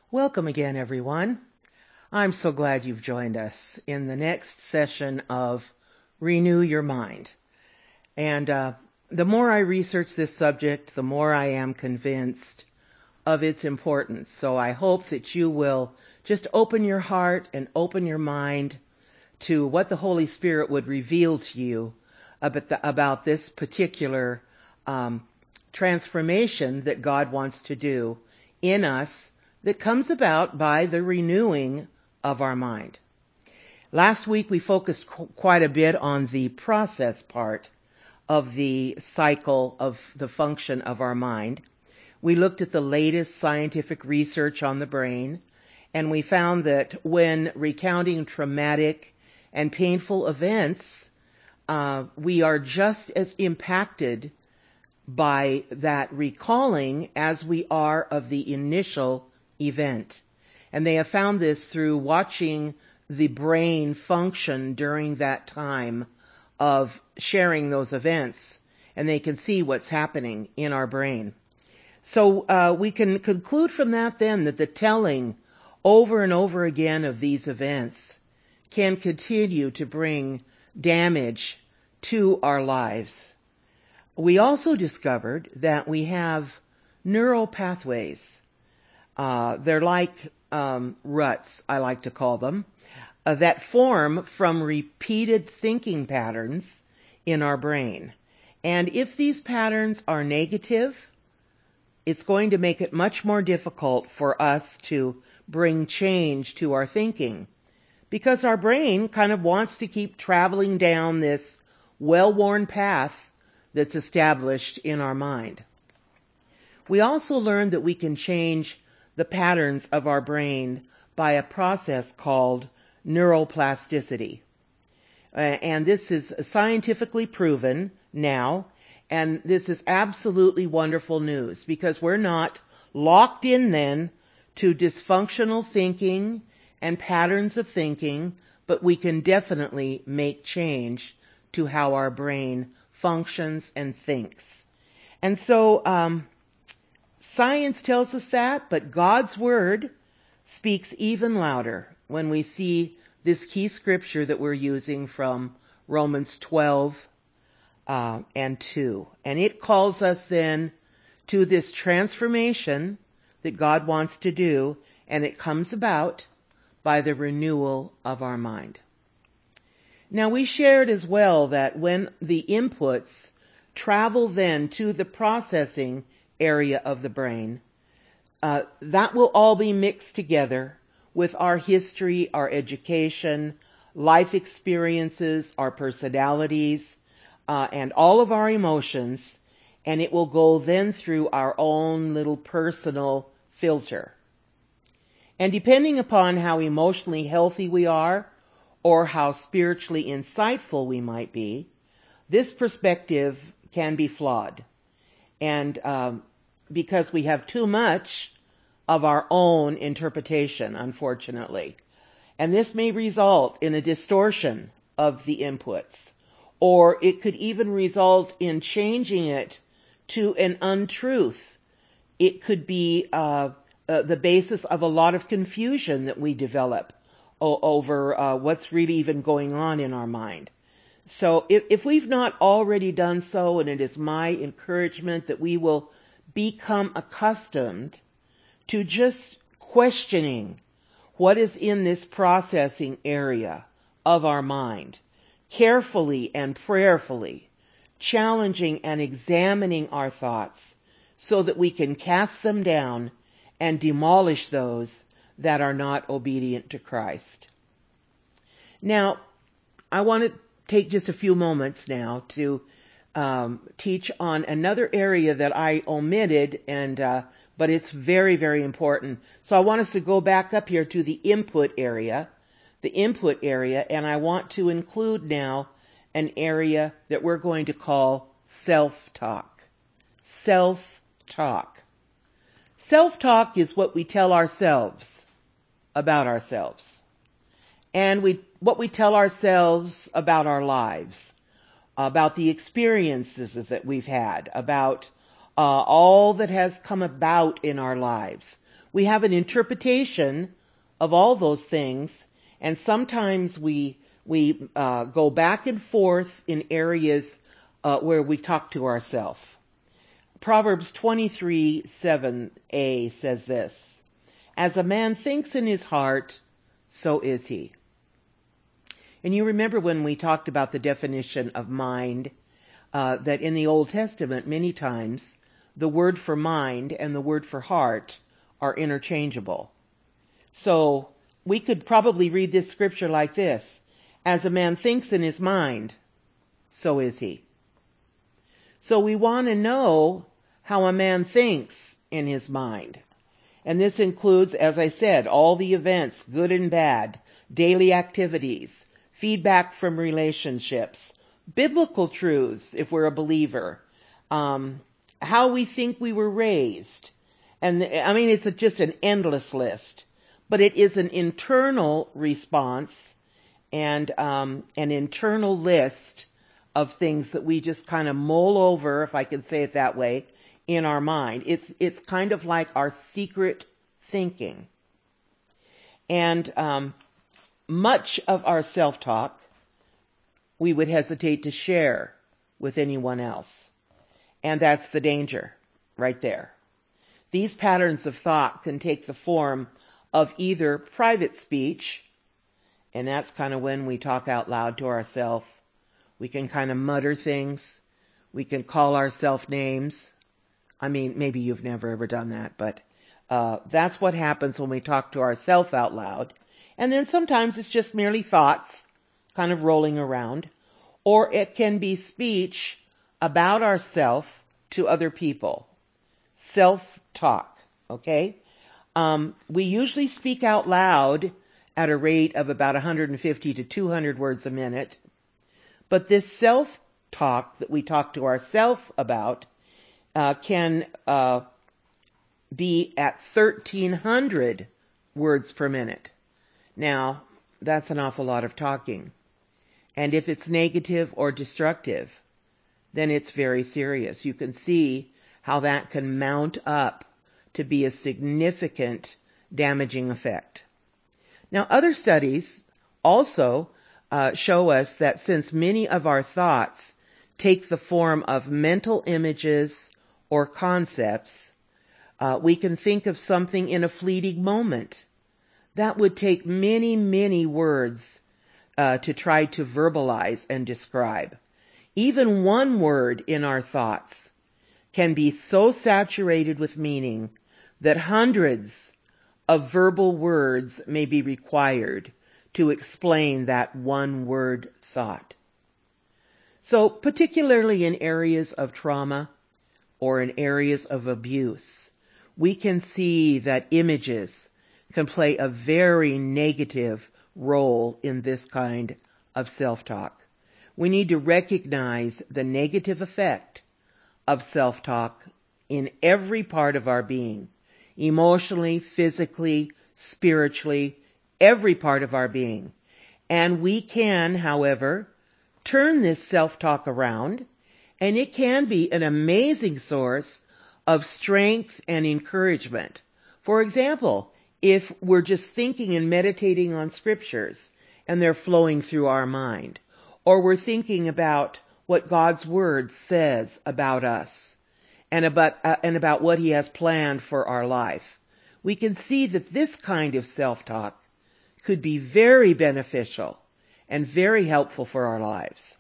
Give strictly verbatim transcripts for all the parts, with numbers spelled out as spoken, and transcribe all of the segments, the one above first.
Welcome again, everyone. I'm so glad you've joined us in the next session of Renew Your Mind. And uh, the more I research this subject, the more I am convinced of its importance. So I hope that you will just open your heart and open your mind to what the Holy Spirit would reveal to you about, the, about this particular um, transformation that God wants to do in us, that comes about by the renewing of our mind. Last week we focused qu- quite a bit on the process part of the cycle of the function of our mind. We looked at the latest scientific research on the brain, and we found that when recounting traumatic and painful events, uh, we are just as impacted by that recalling as we are of the initial event. And they have found this through watching the brain function during that time of sharing those events, and they can see what's happening in our brain. So uh, we can conclude from that then that the telling over and over again of these events can continue to bring damage to our lives. We also discovered that we have neural pathways. Uh, they're like um, ruts, I like to call them, uh, that form from repeated thinking patterns in our brain. And if these patterns are negative, it's going to make it much more difficult for us to bring change to our thinking, because our brain kind of wants to keep traveling down this well-worn path that's established in our mind. We also learned that we can change the patterns of our brain by a process called neuroplasticity. Uh, and this is scientifically proven now, and this is absolutely wonderful news, because we're not locked in then to dysfunctional thinking and patterns of thinking, but we can definitely make change to how our brain functions and thinks. And so, um, science tells us that, but God's Word speaks even louder when we see this key scripture that we're using from Romans twelve uh, and two. And it calls us then to this transformation that God wants to do, and it comes about by the renewal of our mind. Now, we shared as well that when the inputs travel then to the processing area of the brain, uh, that will all be mixed together with our history, our education, life experiences, our personalities, uh, and all of our emotions, and it will go then through our own little personal filter. And depending upon how emotionally healthy we are, or how spiritually insightful we might be, this perspective can be flawed. And um, because we have too much of our own interpretation, unfortunately. And this may result in a distortion of the inputs, or it could even result in changing it to an untruth. It could be uh, uh, the basis of a lot of confusion that we develop o- over uh, what's really even going on in our mind. So if, if we've not already done so, and it is my encouragement that we will become accustomed to just questioning what is in this processing area of our mind, carefully and prayerfully, challenging and examining our thoughts so that we can cast them down and demolish those that are not obedient to Christ. Now, I want to take just a few moments now to um, teach on another area that I omitted, and uh, but it's very, very important. So I want us to go back up here to the input area, the input area, and I want to include now an area that we're going to call self-talk. Self-talk. Self-talk is what we tell ourselves about ourselves, and we what we tell ourselves about our lives, about the experiences that we've had, about uh, all that has come about in our lives. We have an interpretation of all those things, and sometimes we we uh, go back and forth in areas uh, where we talk to ourselves. Proverbs twenty-three seven a says this, "As a man thinks in his heart, so is he." And you remember when we talked about the definition of mind, uh, that in the Old Testament, many times, the word for mind and the word for heart are interchangeable. So we could probably read this scripture like this: as a man thinks in his mind, so is he. So we want to know how a man thinks in his mind. And this includes, as I said, all the events, good and bad, daily activities, feedback from relationships, biblical truths if we're a believer, um, how we think we were raised. And I mean, it's a, just an endless list. But it is an internal response and um, an internal list of things that we just kind of mull over, if I can say it that way, in our mind. It's it's kind of like our secret thinking. And um, much of our self-talk we would hesitate to share with anyone else. And that's the danger right there. These patterns of thought can take the form of either private speech, and that's kind of when we talk out loud to ourselves. We can kind of mutter things. We can call ourselves names. I mean, maybe you've never ever done that, but uh, that's what happens when we talk to ourselves out loud. And then sometimes it's just merely thoughts kind of rolling around. Or it can be speech about ourselves to other people. Self-talk, okay? Um, we usually speak out loud at a rate of about one hundred fifty to two hundred words a minute. But this self-talk that we talk to ourselves about uh, can uh, be at thirteen hundred words per minute. Now, that's an awful lot of talking. And if it's negative or destructive, then it's very serious. You can see how that can mount up to be a significant damaging effect. Now, other studies also uh, show us that since many of our thoughts take the form of mental images or concepts, uh, we can think of something in a fleeting moment. That would take many, many words uh, to try to verbalize and describe. Even one word in our thoughts can be so saturated with meaning that hundreds of verbal words may be required to explain that one word thought. So particularly in areas of trauma or in areas of abuse, we can see that images can play a very negative role in this kind of self-talk. We need to recognize the negative effect of self-talk in every part of our being, emotionally, physically, spiritually, every part of our being. And we can, however, turn this self-talk around, and it can be an amazing source of strength and encouragement. For example, if we're just thinking and meditating on scriptures and they're flowing through our mind, or we're thinking about what God's Word says about us and about uh, and about what He has planned for our life, we can see that this kind of self-talk could be very beneficial and very helpful for our lives.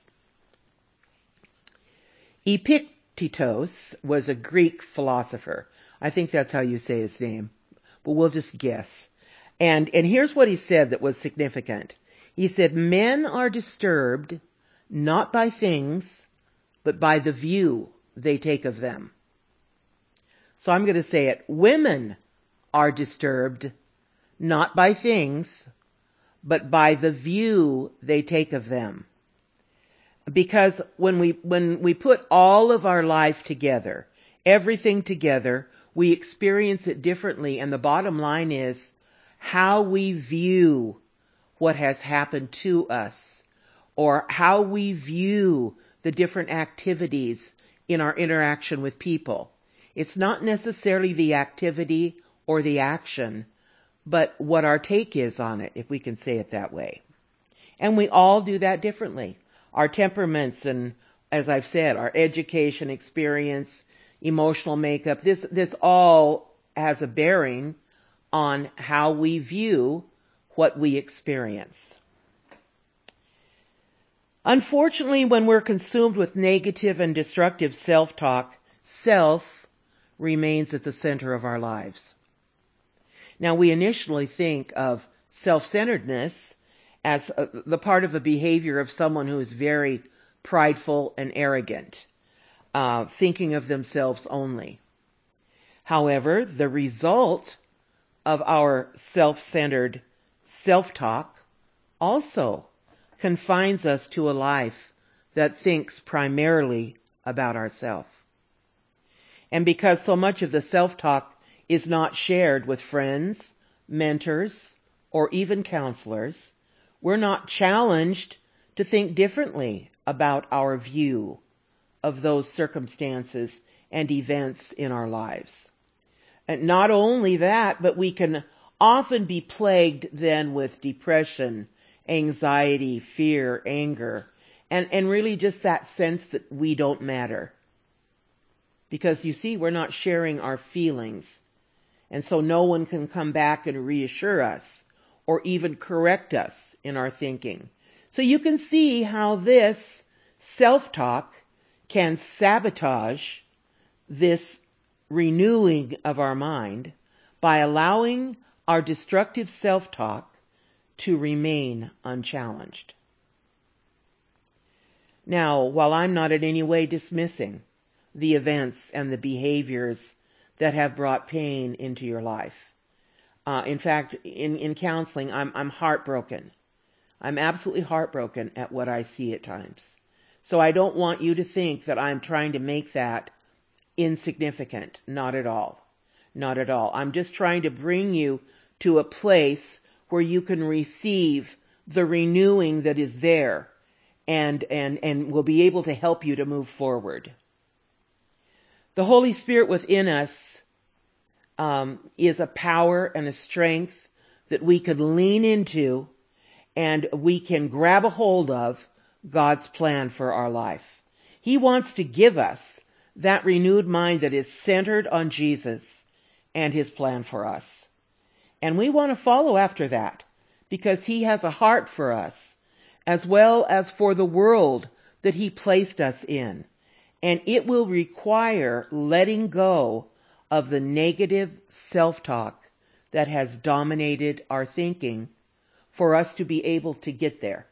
Epictetus was a Greek philosopher. I think that's how you say his name, but we'll just guess. And, and here's what he said that was significant. He said, "Men are disturbed not by things, but by the view they take of them." So I'm going to say it. Women are disturbed not by things, but by the view they take of them. Because when we, when we put all of our life together, everything together, we experience it differently. And the bottom line is how we view what has happened to us, or how we view the different activities in our interaction with people. It's not necessarily the activity or the action, but what our take is on it, if we can say it that way. And we all do that differently. Our temperaments and, as I've said, our education, experience, emotional makeup, this, this all has a bearing on how we view what we experience. Unfortunately, when we're consumed with negative and destructive self-talk, self remains at the center of our lives. Now, we initially think of self-centeredness as a, the part of a behavior of someone who is very prideful and arrogant, uh, thinking of themselves only. However, the result of our self-centered self-talk also confines us to a life that thinks primarily about ourselves. And because so much of the self-talk is not shared with friends, mentors, or even counselors, we're not challenged to think differently about our view of those circumstances and events in our lives. And not only that, but we can often be plagued then with depression, anxiety, fear, anger, and, and really just that sense that we don't matter. Because you see, we're not sharing our feelings. And so no one can come back and reassure us or even correct us in our thinking. So you can see how this self-talk can sabotage this renewing of our mind by allowing our destructive self-talk to remain unchallenged. Now, while I'm not in any way dismissing the events and the behaviors that have brought pain into your life, uh, in fact, in, in counseling, I'm, I'm heartbroken. I'm absolutely heartbroken at what I see at times. So I don't want you to think that I'm trying to make that insignificant. Not at all. Not at all. I'm just trying to bring you to a place where you can receive the renewing that is there and, and, and will be able to help you to move forward. The Holy Spirit within us um, is a power and a strength that we can lean into, and we can grab a hold of God's plan for our life. He wants to give us that renewed mind that is centered on Jesus and His plan for us. And we want to follow after that because He has a heart for us as well as for the world that He placed us in. And it will require letting go of the negative self-talk that has dominated our thinking for us to be able to get there.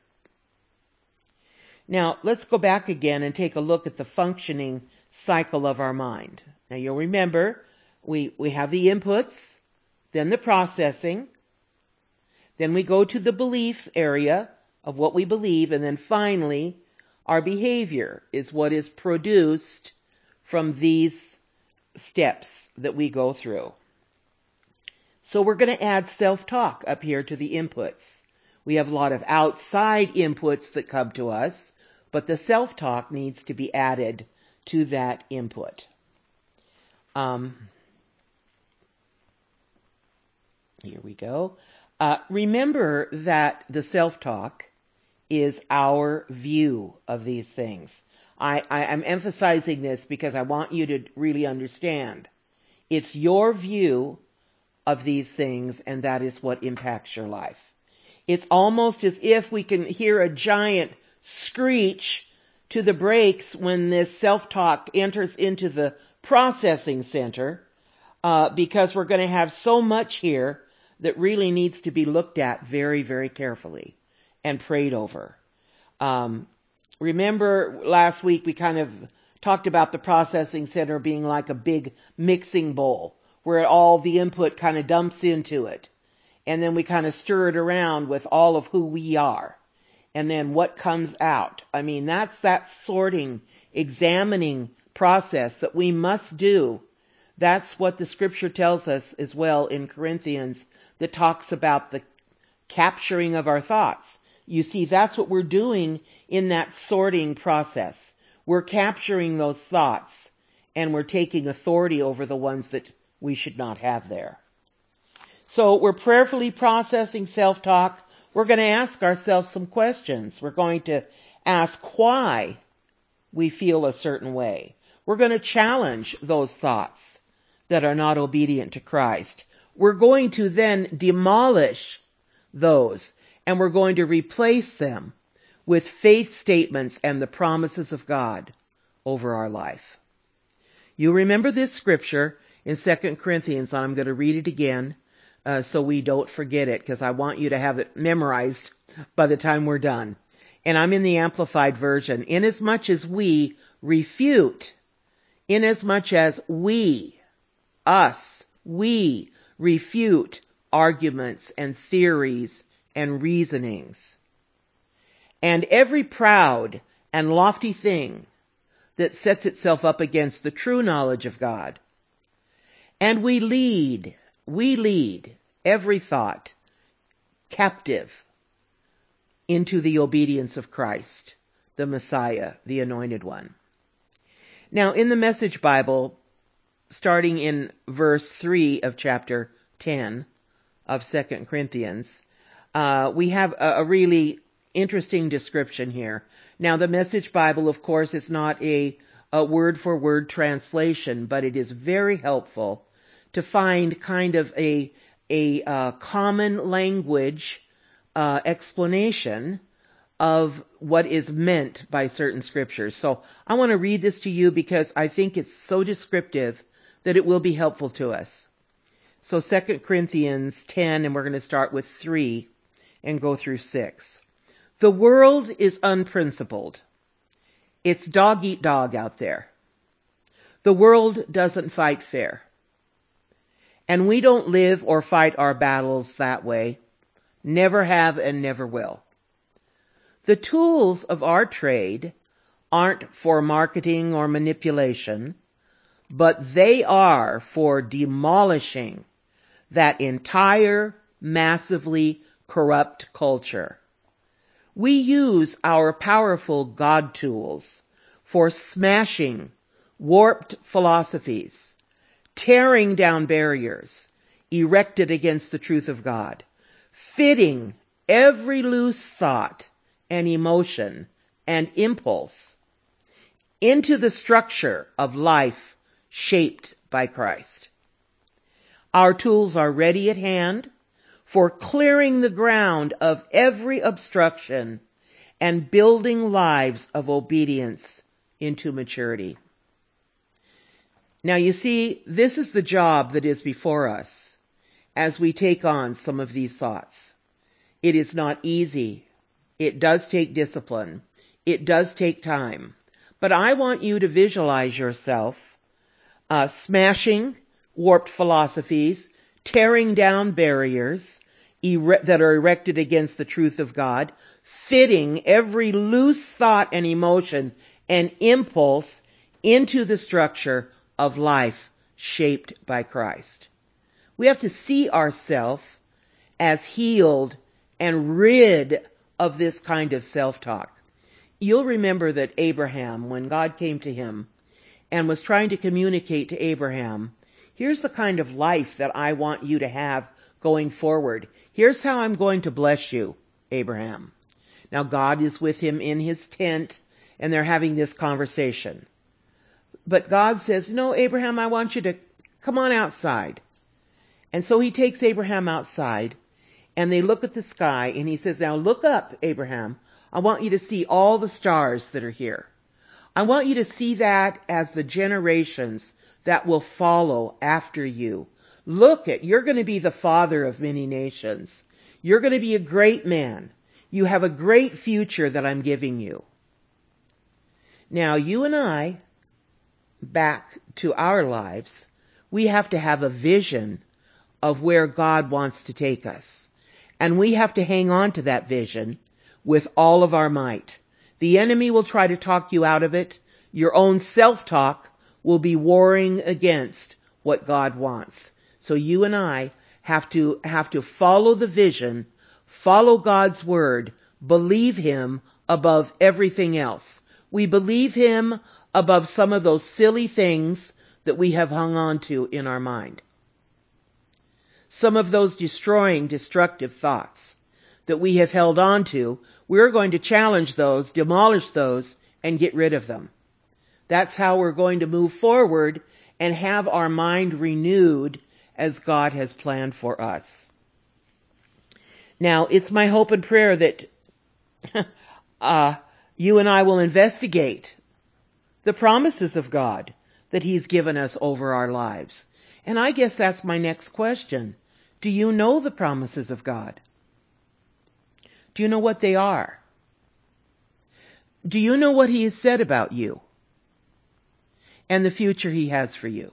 Now, let's go back again and take a look at the functioning cycle of our mind. Now, you'll remember we, we have the inputs, then the processing, then we go to the belief area of what we believe, and then finally, our behavior is what is produced from these steps that we go through. So we're going to add self-talk up here to the inputs. We have a lot of outside inputs that come to us, but the self-talk needs to be added to that input. Um, here we go. Uh, remember that the self-talk is our view of these things. I, I, I'm emphasizing this because I want you to really understand. It's your view of these things, and that is what impacts your life. It's almost as if we can hear a giant screech to the brakes when this self-talk enters into the processing center, uh, because we're going to have so much here that really needs to be looked at very, very carefully and prayed over. Um, remember last week we kind of talked about the processing center being like a big mixing bowl where all the input kind of dumps into it. And then we kind of stir it around with all of who we are. And then what comes out. I mean, that's that sorting, examining process that we must do. That's what the scripture tells us as well in Corinthians that talks about the capturing of our thoughts. You see, that's what we're doing in that sorting process. We're capturing those thoughts and we're taking authority over the ones that we should not have there. So we're prayerfully processing self-talk. We're going to ask ourselves some questions. We're going to ask why we feel a certain way. We're going to challenge those thoughts that are not obedient to Christ. We're going to then demolish those, and we're going to replace them with faith statements and the promises of God over our life. You remember this scripture in Second Corinthians, and I'm going to read it again uh, so we don't forget it, because I want you to have it memorized by the time we're done. And I'm in the Amplified Version. Inasmuch as we refute, inasmuch as we, us, we refute arguments and theories and reasonings, and every proud and lofty thing that sets itself up against the true knowledge of God. And we lead, we lead every thought captive into the obedience of Christ, the Messiah, the Anointed One. Now, in the Message Bible, starting in verse three of chapter ten of Second Corinthians, uh, we have a, a really interesting description here. Now, the Message Bible, of course, is not a, a word-for-word translation, but it is very helpful to find kind of a, a uh, common language uh, explanation of what is meant by certain scriptures. So I want to read this to you because I think it's so descriptive that it will be helpful to us. So Second Corinthians ten, and we're going to start with three and go through six. The world is unprincipled. It's dog eat dog out there. The world doesn't fight fair. And we don't live or fight our battles that way. Never have and never will. The tools of our trade aren't for marketing or manipulation, but they are for demolishing that entire massively corrupt culture. We use our powerful God tools for smashing warped philosophies, tearing down barriers erected against the truth of God, fitting every loose thought and emotion and impulse into the structure of life shaped by Christ. Our tools are ready at hand for clearing the ground of every obstruction and building lives of obedience into maturity. Now you see, this is the job that is before us as we take on some of these thoughts. It is not easy. It does take discipline. It does take time. But I want you to visualize yourself uh, smashing warped philosophies, tearing down barriers ere- that are erected against the truth of God, fitting every loose thought and emotion and impulse into the structure of life shaped by Christ. We have to see ourselves as healed and rid of this kind of self-talk. You'll remember that Abraham, when God came to him and was trying to communicate to Abraham, here's the kind of life that I want you to have going forward. Here's how I'm going to bless you, Abraham. Now God is with him in his tent, and they're having this conversation. But God says, no, Abraham, I want you to come on outside. And so he takes Abraham outside, and they look at the sky, and he says, now look up, Abraham. I want you to see all the stars that are here. I want you to see that as the generations that will follow after you. Look at, you're going to be the father of many nations. You're going to be a great man. You have a great future that I'm giving you. Now, you and I, back to our lives, we have to have a vision of where God wants to take us. And we have to hang on to that vision with all of our might. The enemy will try to talk you out of it. Your own self-talk will be warring against what God wants. So you and I have to, have to follow the vision, follow God's word, believe him above everything else. We believe him above some of those silly things that we have hung on to in our mind. some of those destroying, destructive thoughts that we have held on to, we're going to challenge those, demolish those, and get rid of them. That's how we're going to move forward and have our mind renewed as God has planned for us. Now, it's my hope and prayer that uh, you and I will investigate the promises of God that He's given us over our lives. And I guess that's my next question. Do you know the promises of God? Do you know what they are? Do you know what He has said about you and the future He has for you?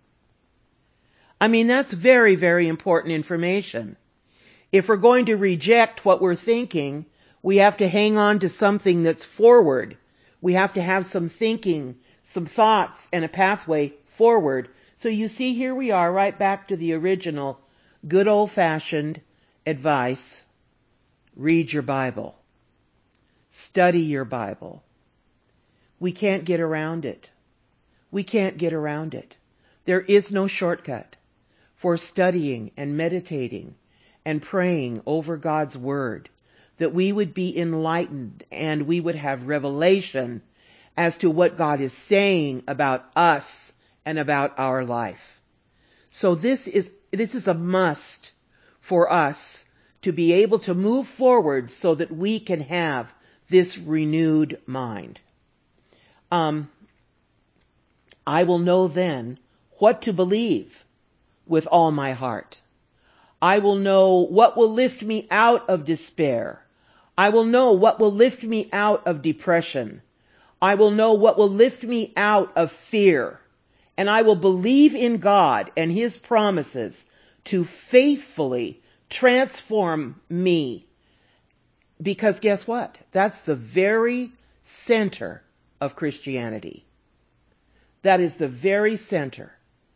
I mean, that's very, very important information. If we're going to reject what we're thinking, we have to hang on to something that's forward. We have to have some thinking, some thoughts, and a pathway forward. So you see, here we are, right back to the original good old-fashioned advice. Read your Bible. Study your Bible. We can't get around it. We can't get around it. There is no shortcut for studying and meditating and praying over God's Word, that we would be enlightened and we would have revelation as to what God is saying about us and about our life. So this is, this is a must for us to be able to move forward so that we can have this renewed mind. Um, I will know then what to believe with all my heart. I will know what will lift me out of despair. I will know what will lift me out of depression. I will know what will lift me out of fear. And I will believe in God and His promises to faithfully transform me. Because guess what? That's the very center of Christianity. That is the very center.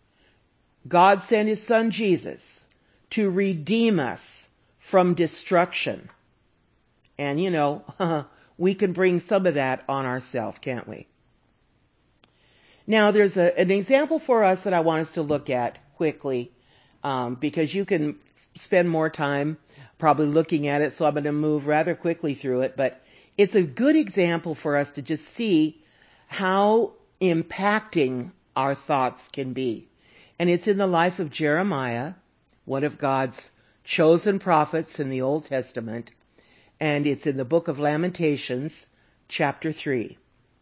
God sent His Son Jesus to redeem us from destruction. And you know, we can bring some of that on ourselves, can't we? Now, there's a, an example for us that I want us to look at quickly, um, because you can spend more time probably looking at it, so I'm going to move rather quickly through it. But it's a good example for us to just see how impacting our thoughts can be. And it's in the life of Jeremiah, one of God's chosen prophets in the Old Testament. And it's in the book of Lamentations, chapter three.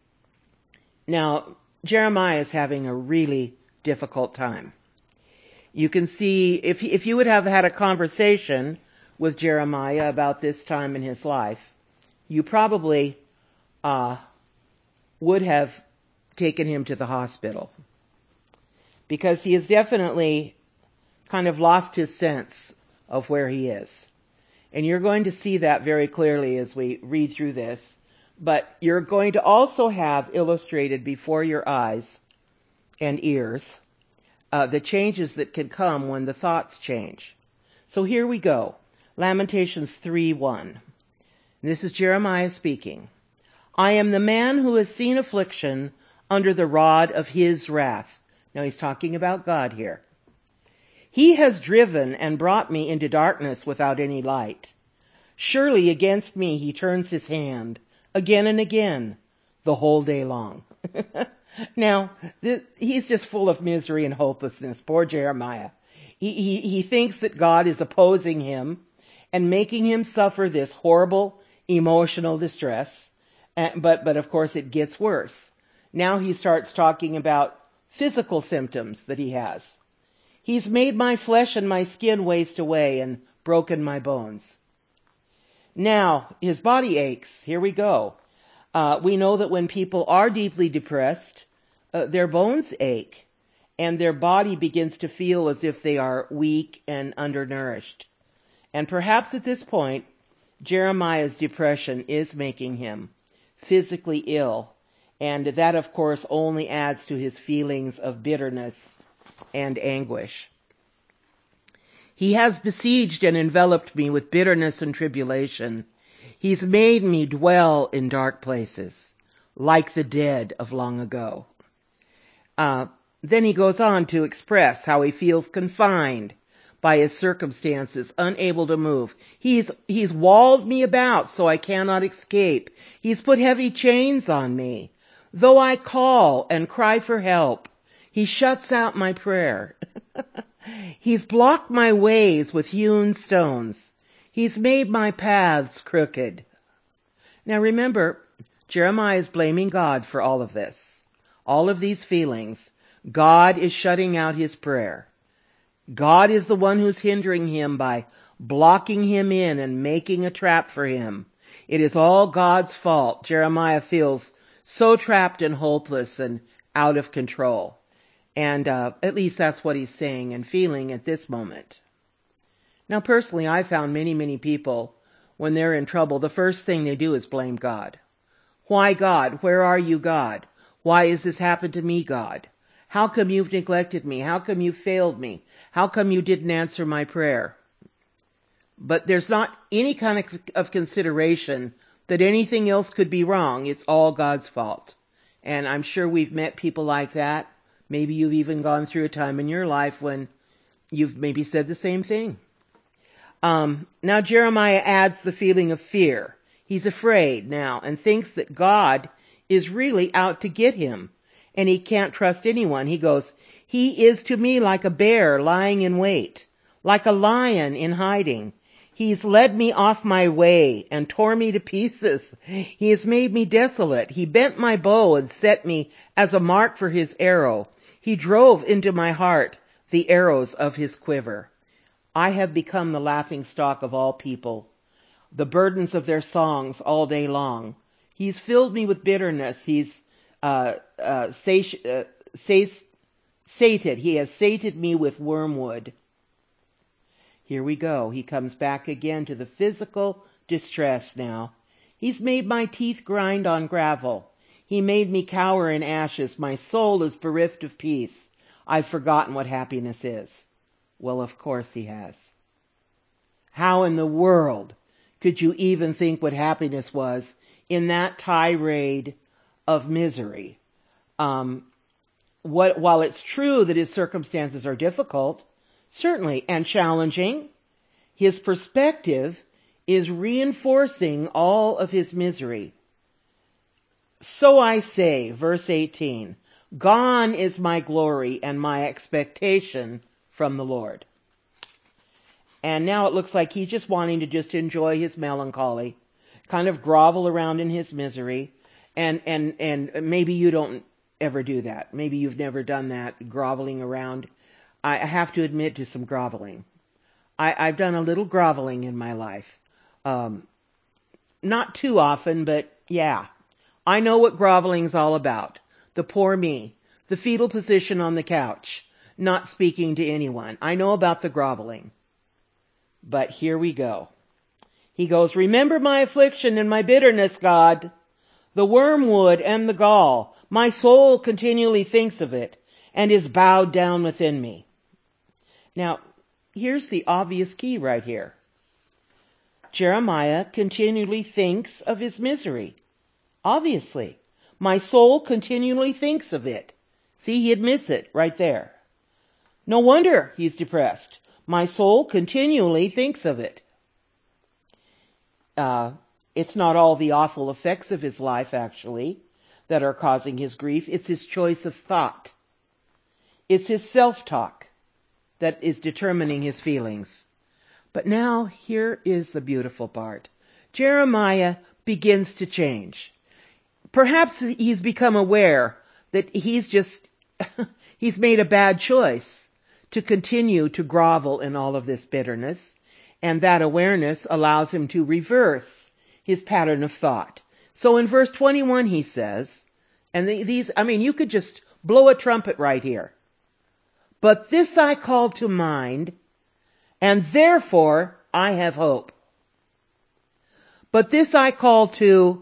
Now, Jeremiah is having a really difficult time. You can see, if, if you would have had a conversation with Jeremiah about this time in his life, you probably uh, would have taken him to the hospital. Because he has definitely kind of lost his sense of where he is. And you're going to see that very clearly as we read through this. But you're going to also have illustrated before your eyes and ears uh, the changes that can come when the thoughts change. So here we go. Lamentations three one. This is Jeremiah speaking. I am the man who has seen affliction under the rod of His wrath. Now he's talking about God here. He has driven and brought me into darkness without any light. Surely against me He turns His hand again and again the whole day long. Now, th- he's just full of misery and hopelessness. Poor Jeremiah. He, he, he thinks that God is opposing him and making him suffer this horrible emotional distress. Uh, but, but of course it gets worse. Now he starts talking about physical symptoms that he has. He's made my flesh and my skin waste away and broken my bones. Now, his body aches. Here we go. Uh, we know that when people are deeply depressed, uh, their bones ache and their body begins to feel as if they are weak and undernourished. And perhaps at this point, Jeremiah's depression is making him physically ill. And that, of course, only adds to his feelings of bitterness and anguish. He has besieged and enveloped me with bitterness and tribulation. He's made me dwell in dark places, like the dead of long ago. Uh, then he goes on to express how he feels confined by his circumstances, unable to move. He's, he's walled me about so I cannot escape. He's put heavy chains on me. Though I call and cry for help, he shuts out my prayer. He's blocked my ways with hewn stones. He's made my paths crooked. Now remember, Jeremiah is blaming God for all of this. All of these feelings. God is shutting out his prayer. God is the one who's hindering him by blocking him in and making a trap for him. It is all God's fault. Jeremiah feels so trapped and hopeless and out of control. And uh, at least that's what he's saying and feeling at this moment. Now personally, I found many, many people, when they're in trouble, the first thing they do is blame God. Why God? Where are you, God? Why has this happened to me, God? How come you've neglected me? How come you failed me? How come you didn't answer my prayer? But there's not any kind of, of consideration that anything else could be wrong. It's all God's fault. And I'm sure we've met people like that. Maybe you've even gone through a time in your life when you've maybe said the same thing. Um, now Jeremiah adds the feeling of fear. He's afraid now and thinks that God is really out to get him. And he can't trust anyone. He goes, he is to me like a bear lying in wait, like a lion in hiding. He's led me off my way and tore me to pieces. He has made me desolate. He bent my bow and set me as a mark for his arrow. He drove into my heart the arrows of his quiver. I have become the laughing stock of all people, the burdens of their songs all day long. He's filled me with bitterness. He's uh, uh, sati- uh, sati- sated. He has sated me with wormwood. Here we go. He comes back again to the physical distress now. He's made my teeth grind on gravel. He made me cower in ashes. My soul is bereft of peace. I've forgotten what happiness is. Well, of course he has. How in the world could you even think what happiness was in that tirade of misery? Um, what, while it's true that his circumstances are difficult, certainly, and challenging, his perspective is reinforcing all of his misery. So I say, verse eighteen, gone is my glory and my expectation from the Lord. And now it looks like he's just wanting to just enjoy his melancholy, kind of grovel around in his misery. And, and, and maybe you don't ever do that. Maybe you've never done that, groveling around. I have to admit to some groveling. I, I've done a little groveling in my life. Um, not too often, but yeah. I know what groveling's all about. The poor me. The fetal position on the couch. Not speaking to anyone. I know about the groveling. But here we go. He goes, remember my affliction and my bitterness, God. The wormwood and the gall. My soul continually thinks of it and is bowed down within me. Now, here's the obvious key right here. Jeremiah continually thinks of his misery. Obviously. My soul continually thinks of it. See, he admits it right there. No wonder he's depressed. My soul continually thinks of it. Uh, it's not all the awful effects of his life, actually, that are causing his grief. It's his choice of thought. It's his self-talk that is determining his feelings. But now, here is the beautiful part. Jeremiah begins to change. Perhaps he's become aware that he's just, he's made a bad choice to continue to grovel in all of this bitterness. And that awareness allows him to reverse his pattern of thought. So in verse twenty-one he says, and these, I mean, you could just blow a trumpet right here. But this I call to mind, and therefore I have hope. But this I call to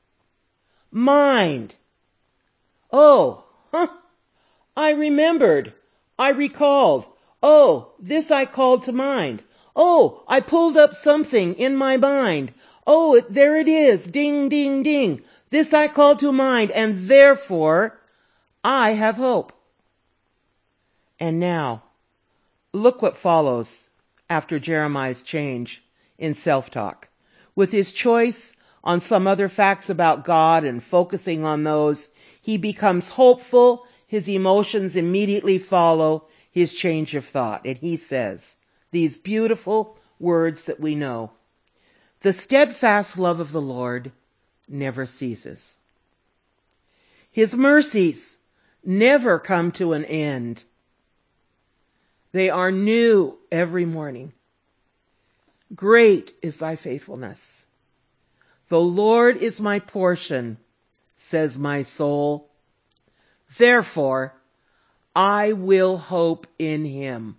mind. Oh, huh, I remembered. I recalled. Oh, this I called to mind. Oh, I pulled up something in my mind. Oh, it, there it is. Ding, ding, ding. This I call to mind, and therefore I have hope. And now, look what follows after Jeremiah's change in self-talk. With his choice on some other facts about God and focusing on those, he becomes hopeful. His emotions immediately follow his change of thought. And he says these beautiful words that we know. The steadfast love of the Lord never ceases. His mercies never come to an end. They are new every morning. Great is thy faithfulness. The Lord is my portion, says my soul. Therefore, I will hope in him.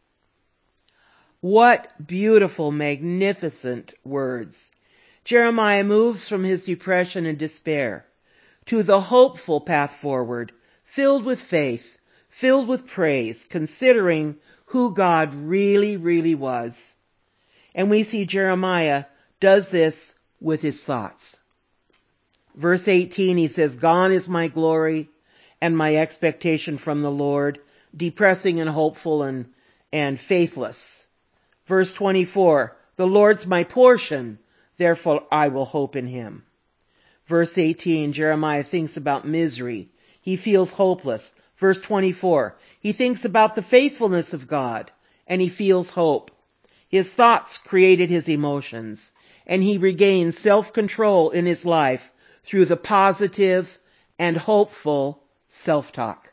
What beautiful, magnificent words. Jeremiah moves from his depression and despair to the hopeful path forward, filled with faith, filled with praise, considering who God really, really was. And we see Jeremiah does this with his thoughts. Verse eighteen, he says, Gone is my glory and my expectation from the Lord, depressing and hopeful and, and faithless. Verse twenty-four, the Lord's my portion, therefore I will hope in him. Verse eighteen, Jeremiah thinks about misery. He feels hopeless. Verse twenty-four, he thinks about the faithfulness of God and he feels hope. His thoughts created his emotions, and he regains self-control in his life through the positive and hopeful self-talk.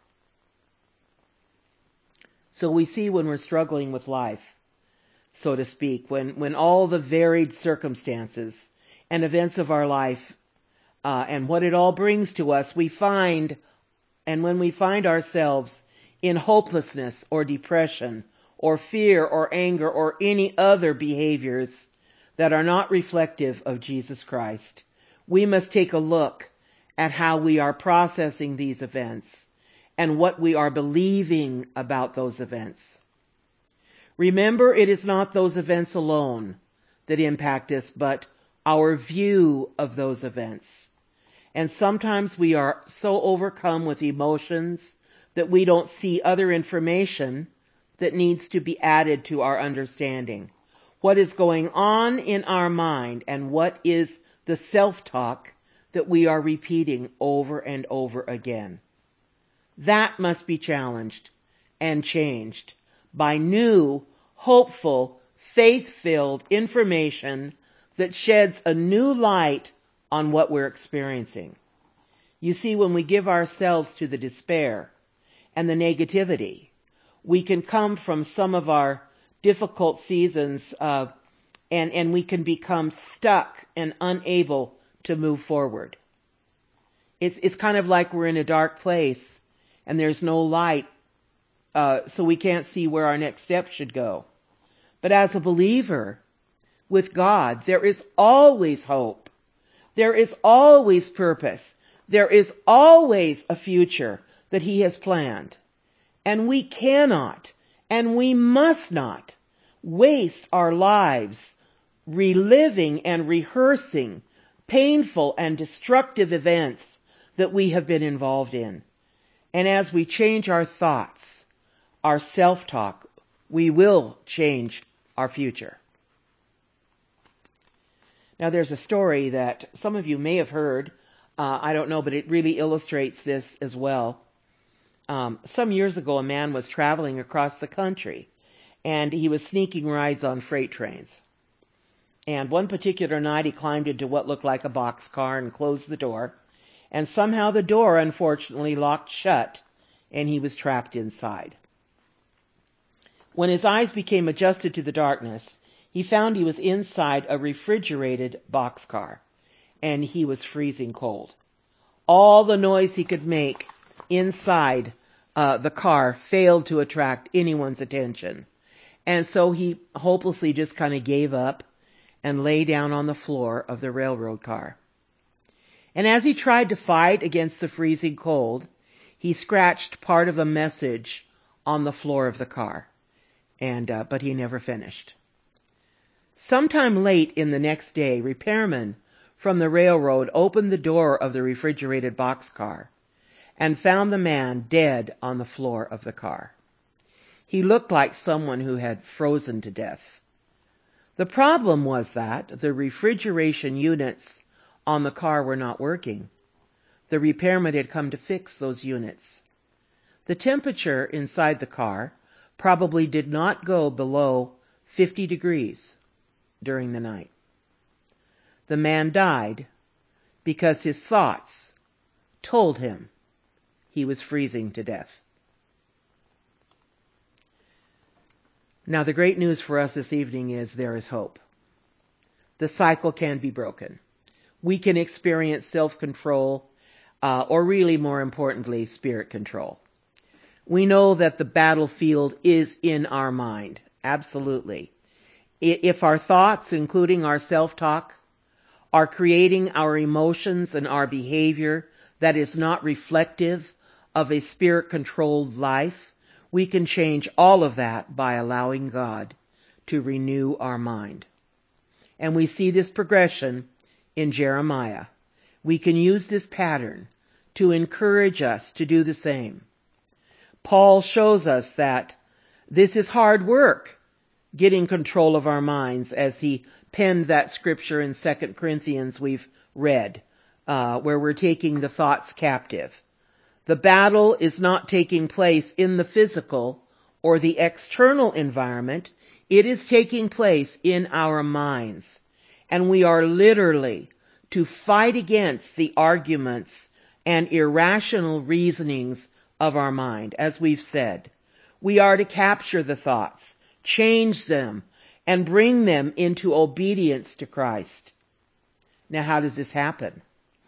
So we see when we're struggling with life, so to speak, when, when all the varied circumstances and events of our life uh, and what it all brings to us, we find, and when we find ourselves in hopelessness or depression or fear or anger or any other behaviors that are not reflective of Jesus Christ, we must take a look at how we are processing these events and what we are believing about those events. Remember, it is not those events alone that impact us, but our view of those events. And sometimes we are so overcome with emotions that we don't see other information that needs to be added to our understanding. What is going on in our mind and what is the self-talk that we are repeating over and over again. That must be challenged and changed by new, hopeful, faith-filled information that sheds a new light on what we're experiencing. You see, when we give ourselves to the despair and the negativity, we can come from some of our difficult seasons uh, and, and we can become stuck and unable to move forward. It's, it's kind of like we're in a dark place and there's no light, uh, so we can't see where our next step should go. But as a believer with God, there is always hope. There is always purpose. There is always a future that He has planned. And we cannot and we must not waste our lives reliving and rehearsing painful and destructive events that we have been involved in. And as we change our thoughts, our self-talk, we will change our future. Now there's a story that some of you may have heard. Uh, I don't know, but it really illustrates this as well. Um, some years ago, a man was traveling across the country, and he was sneaking rides on freight trains. And one particular night, he climbed into what looked like a boxcar and closed the door. And somehow the door, unfortunately, locked shut, and he was trapped inside. When his eyes became adjusted to the darkness, he found he was inside a refrigerated boxcar, and he was freezing cold. All the noise he could make inside uh, the car failed to attract anyone's attention. And so he hopelessly just kind of gave up and lay down on the floor of the railroad car. And as he tried to fight against the freezing cold, he scratched part of a message on the floor of the car, and uh, but he never finished. Sometime late in the next day, repairmen from the railroad opened the door of the refrigerated boxcar and found the man dead on the floor of the car. He looked like someone who had frozen to death. The problem was that the refrigeration units on the car were not working. The repairman had come to fix those units. The temperature inside the car probably did not go below fifty degrees during the night. The man died because his thoughts told him he was freezing to death. Now, the great news for us this evening is there is hope. The cycle can be broken. We can experience self-control, uh, or really more importantly, spirit control. We know that the battlefield is in our mind. Absolutely. If our thoughts, including our self-talk, are creating our emotions and our behavior that is not reflective of a spirit-controlled life, we can change all of that by allowing God to renew our mind. And we see this progression in Jeremiah. We can use this pattern to encourage us to do the same. Paul shows us that this is hard work, getting control of our minds, as he penned that scripture in Second Corinthians we've read, uh, where we're taking the thoughts captive. The battle is not taking place in the physical or the external environment. It is taking place in our minds. And we are literally to fight against the arguments and irrational reasonings of our mind. As we've said, we are to capture the thoughts, change them, and bring them into obedience to Christ. Now, how does this happen?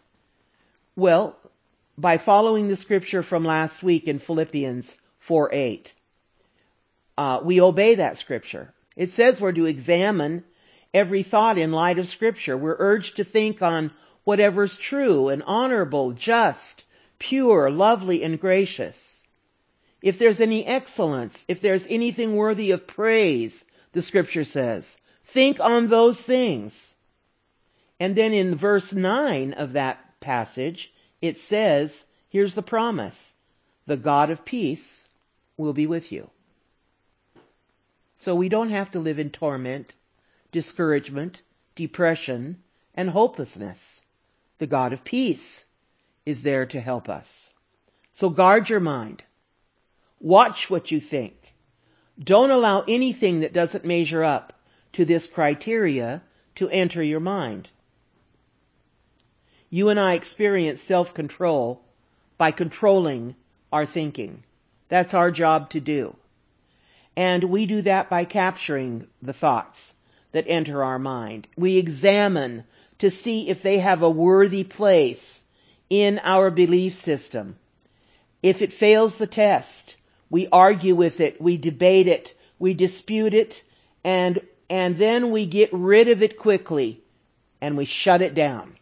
Well, by following the scripture from last week in Philippians four eight. Uh, we obey that scripture. It says we're to examine every thought in light of scripture. We're urged to think on whatever's true and honorable, just, pure, lovely, and gracious. If there's any excellence, if there's anything worthy of praise, the scripture says, think on those things. And then in verse nine of that passage, it says, here's the promise, the God of peace will be with you. So we don't have to live in torment, discouragement, depression, and hopelessness. The God of peace is there to help us. So guard your mind. Watch what you think. Don't allow anything that doesn't measure up to this criteria to enter your mind. You and I experience self-control by controlling our thinking. That's our job to do. And we do that by capturing the thoughts that enter our mind. We examine to see if they have a worthy place in our belief system. If it fails the test, we argue with it, we debate it, we dispute it, and, and then we get rid of it quickly and we shut it down.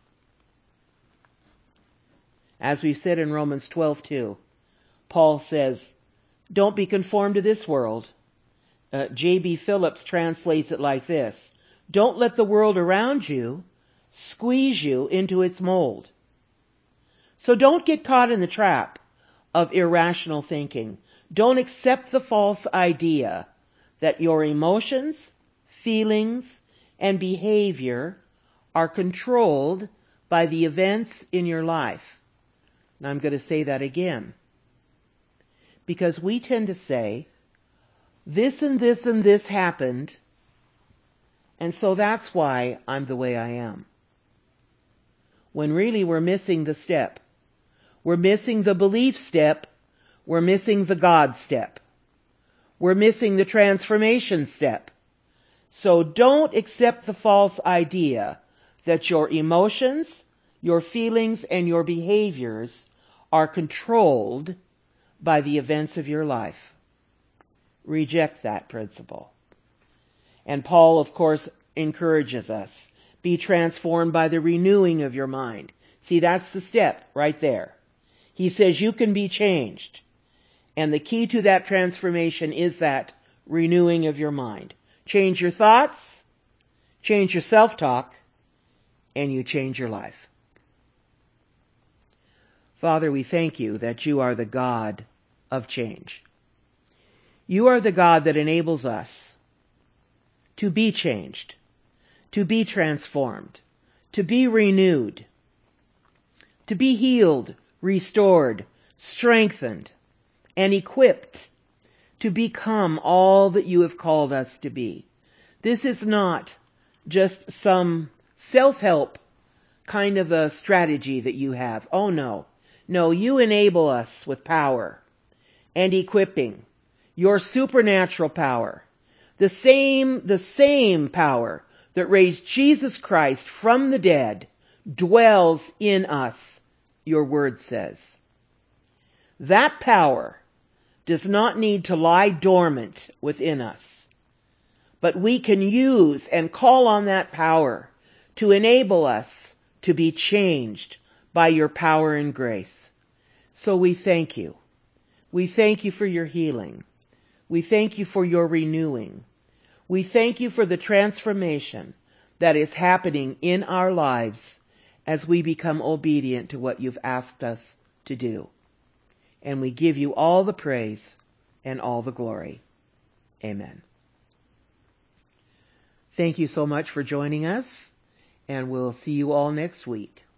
As we said in Romans twelve two, Paul says, don't be conformed to this world. Uh, J B Phillips translates it like this: don't let the world around you squeeze you into its mold. So don't get caught in the trap of irrational thinking. Don't accept the false idea that your emotions, feelings, and behavior are controlled by the events in your life. And I'm going to say that again, because we tend to say, this and this and this happened, and so that's why I'm the way I am. When really we're missing the step. We're missing the belief step. We're missing the God step. We're missing the transformation step. So don't accept the false idea that your emotions, your feelings, and your behaviors are controlled by the events of your life. Reject that principle. And Paul, of course, encourages us, be transformed by the renewing of your mind. See, that's the step right there. He says you can be changed. And the key to that transformation is that renewing of your mind. Change your thoughts, change your self-talk, and you change your life. Father, we thank you that you are the God of change. You are the God that enables us to be changed, to be transformed, to be renewed, to be healed, restored, strengthened, and equipped to become all that you have called us to be. This is not just some self-help kind of a strategy that you have. Oh no. No, you enable us with power and equipping, your supernatural power. The same, the same power that raised Jesus Christ from the dead dwells in us, your word says. That power does not need to lie dormant within us, but we can use and call on that power to enable us to be changed by your power and grace. So we thank you. We thank you for your healing. We thank you for your renewing. We thank you for the transformation that is happening in our lives as we become obedient to what you've asked us to do. And we give you all the praise and all the glory. Amen. Thank you so much for joining us, and we'll see you all next week.